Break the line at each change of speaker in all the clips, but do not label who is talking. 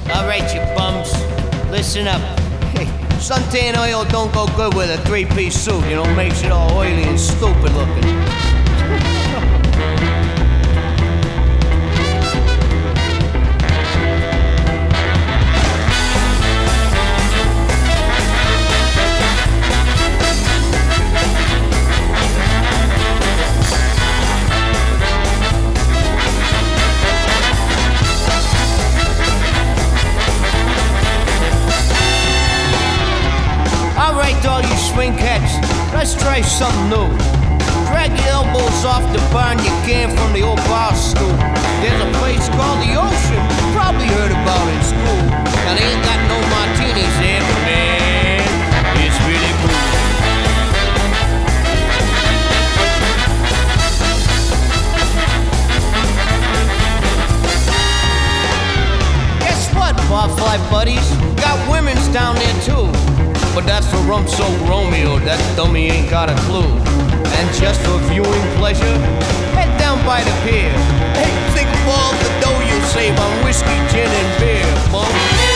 Alright, you bums, listen up. Hey, suntan oil don't go good with a three-piece suit, you know, makes it all oily and stupid looking. All you swing cats, let's try something new. Drag your elbows off the barn you can from the old bar stool. There's a place called the Ocean, probably heard about it in school. Now they ain't got no martinis there, but man, it's really cool. Guess what, barfly buddies? Got women's down there too. But that's for Rumso Romeo, that dummy ain't got a clue. And just for viewing pleasure, head down by the pier. Hey, think of all the dough you'll save on whiskey, gin, and beer, bum.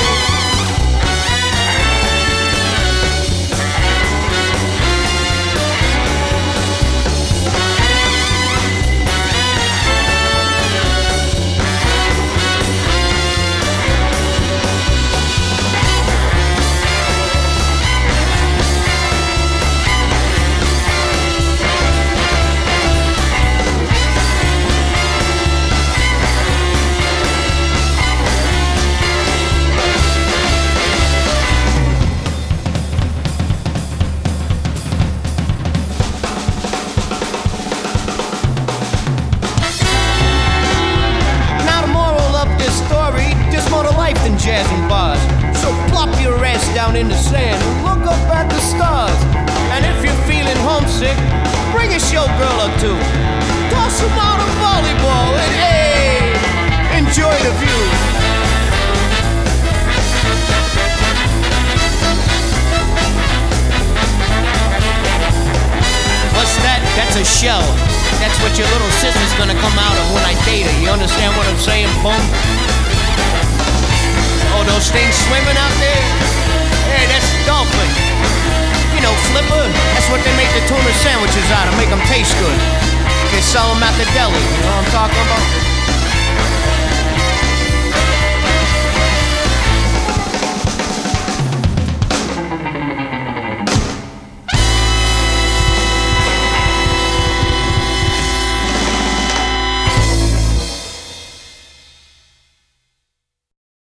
Than jazz and bars. So plop your ass down in the sand and look up at the stars. And if you're feeling homesick, bring a showgirl or two. Toss them out a volleyball and hey, enjoy the view. What's that? That's a shell. That's what your little sister's gonna come out of when I date her. You understand what I'm saying, bum? Oh, those things swimming out there? Hey, that's dolphin. You know, flipper, that's what they make the tuna sandwiches out of, make them taste good. They sell them at the deli, you know what I'm talking about?